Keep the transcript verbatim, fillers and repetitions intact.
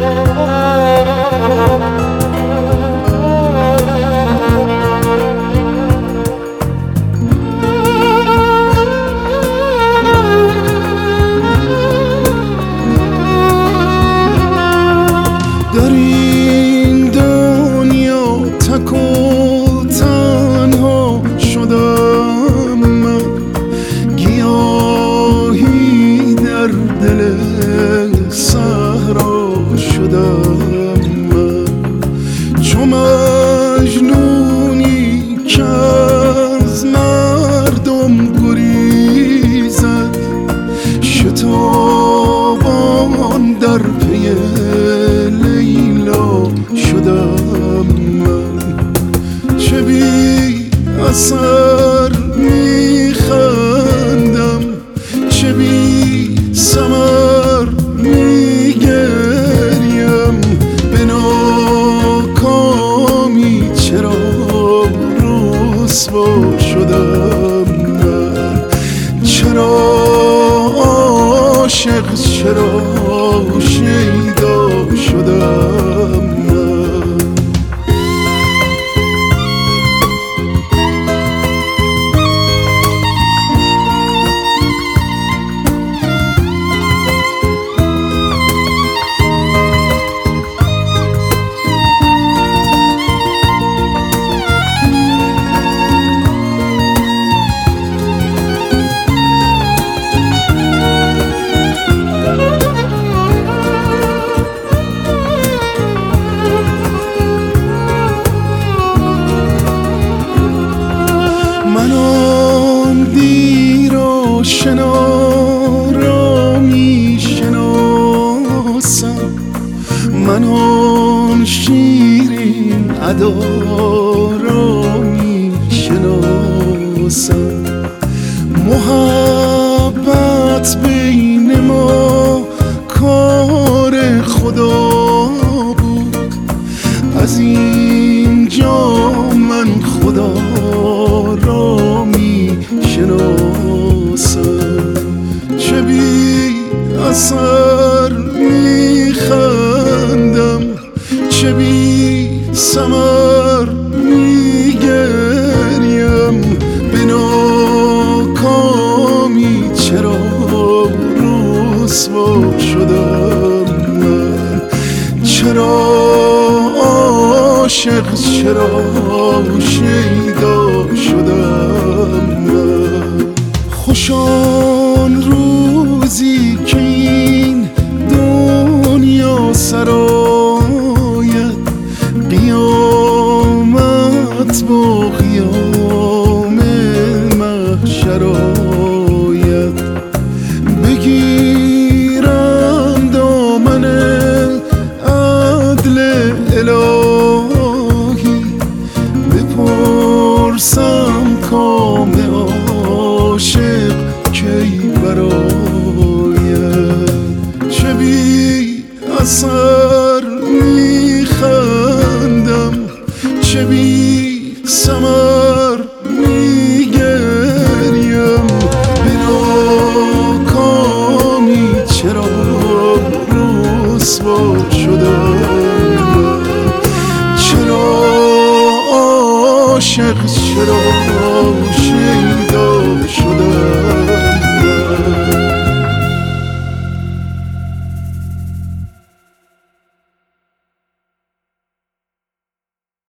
در این دنیا تک و تنها شدم من، گیاهی در دل صحرا شدم من، چو مجنونی که از مردم گریزد، شتابان در پی شدم من. چه بی اثر میخندم، چه بی ثمر میگریم، به ناکامی چرا رسوا شدم من، چرا عاشق، چرا شیدا شدم. من آن دیر و شنا را می شناسم، من آن شیرین ادا را می شناسم. محبت بین ما کار خدا بود، از اینجا من خدا را می شناسم. چه بی اثر می خندم، چه بی ثمر می گریم، به ناکامی چرا رسوا شدم من، چرا عاشق، چرا شیدا شدم من. خوش آن روز